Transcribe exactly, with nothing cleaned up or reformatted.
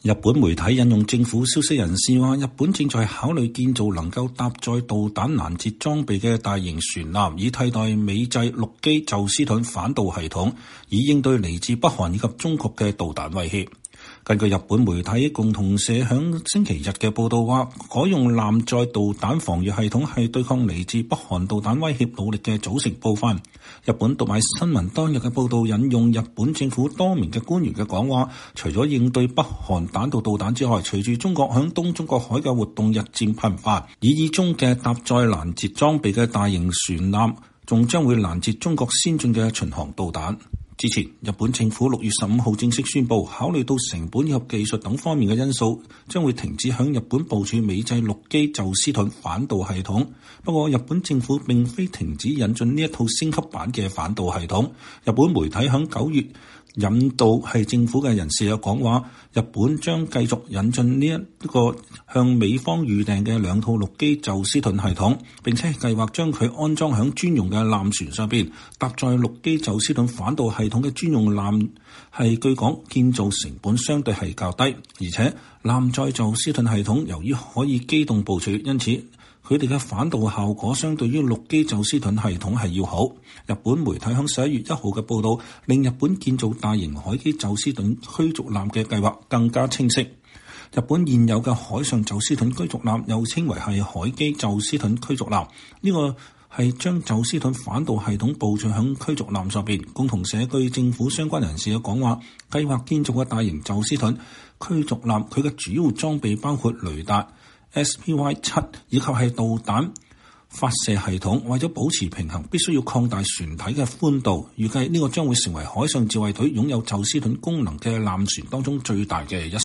日本媒體引用政府消息人士話，日本正在考慮建造能夠搭載導彈攔截裝備嘅大型船艦，以替代美製陸基宙斯盾反導系統，以應對嚟自北韓以及中國嘅導彈威脅。根據日本媒體共同社響星期日嘅報道話，可用艦載導彈防禦系統係對抗嚟自北韓導彈威脅努力嘅組成部分。日本讀賣新聞當日嘅報道引用日本政府多名嘅官員嘅講話，除咗應對北韓彈道導彈之外，隨住中國響東中國海嘅活動日漸頻繁，以以中嘅搭載攔截裝備嘅大型船艦，仲將會攔截中國先進嘅巡航導彈。之前，日本政府六月十五號正式宣布，考慮到成本以及技術等方面嘅因素，將會停止響日本部署美製陸基宙斯盾反導系統。不過，日本政府並非停止引進呢一套升級版嘅反導系統。日本媒體響九月引導係政府嘅人士有講話，日本將繼續引進呢一個向美方預訂嘅兩套陸基宙斯盾系統，並且計劃將佢安裝響專用嘅艦船上邊。搭載陸基宙斯盾反導系統嘅專用艦係據講建造成本相對係較低，而且艦載宙斯盾系統由於可以機動部署，因此佢哋嘅反導效果相對於陸基宙斯盾系統係要好。日本媒體喺十一月一號嘅報導，令日本建造大型海基宙斯盾驅逐艦嘅計劃更加清晰。日本現有嘅海上宙斯盾驅逐艦又稱為係海基宙斯盾驅逐艦，呢個係將宙斯盾反導系統部署喺驅逐艦上邊。共同社據政府相關人士嘅講話，計劃建造嘅大型宙斯盾驅逐艦，佢嘅主要裝備包括雷達、S P Y 七 以及係導彈發射系統。為咗保持平衡，必須要擴大船體嘅寬度。預計呢個將會成為海上自衛隊擁有宙斯盾功能嘅艦船當中最大嘅一艘。